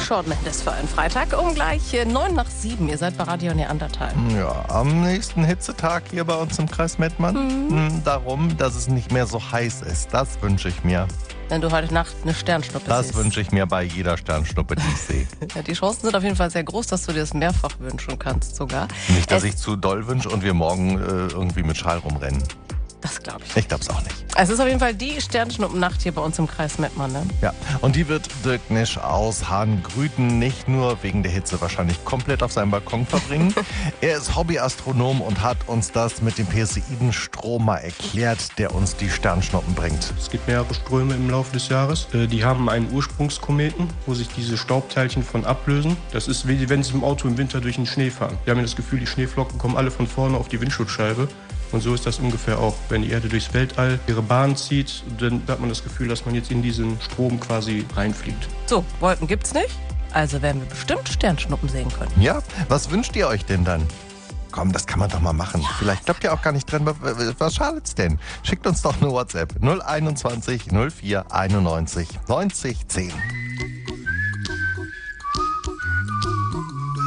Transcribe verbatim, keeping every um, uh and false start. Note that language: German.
Shawn Mendes für einen Freitag um gleich äh, neun nach sieben. Ihr seid bei Radio Neandertal. Ja, am nächsten Hitzetag hier bei uns im Kreis Mettmann. Mhm. Darum, dass es nicht mehr so heiß ist. Das wünsche ich mir. Wenn du heute Nacht eine Sternschnuppe Das siehst. wünsche ich mir bei jeder Sternschnuppe, die ich sehe. Ja, die Chancen sind auf jeden Fall sehr groß, dass du dir das mehrfach wünschen kannst sogar. Nicht, dass Äh, ich zu doll wünsche und wir morgen äh, irgendwie mit Schal rumrennen. Das glaube ich. Ich glaube es auch nicht. Es ist auf jeden Fall die Sternschnuppennacht hier bei uns im Kreis Mettmann, ne? Ja, und die wird Dirk Nisch aus Hahn-Grüten nicht nur wegen der Hitze wahrscheinlich komplett auf seinem Balkon verbringen. Er ist Hobbyastronom und hat uns das mit dem Perseidenstrom mal erklärt, der uns die Sternschnuppen bringt. Es gibt mehrere Ströme im Laufe des Jahres. Äh, Die haben einen Ursprungskometen, wo sich diese Staubteilchen von ablösen. Das ist wie wenn sie im Auto im Winter durch den Schnee fahren. Wir haben ja das Gefühl, die Schneeflocken kommen alle von vorne auf die Windschutzscheibe. Und so ist das ungefähr auch. Wenn die Erde durchs Weltall ihre Bahn zieht, dann hat man das Gefühl, dass man jetzt in diesen Strom quasi reinfliegt. So, Wolken gibt's nicht. Also werden wir bestimmt Sternschnuppen sehen können. Ja, was wünscht ihr euch denn dann? Komm, das kann man doch mal machen. Vielleicht glaubt ihr auch gar nicht dran. Was schadet's denn? Schickt uns doch eine WhatsApp null einundzwanzig null vier einundneunzig neunzig zehn.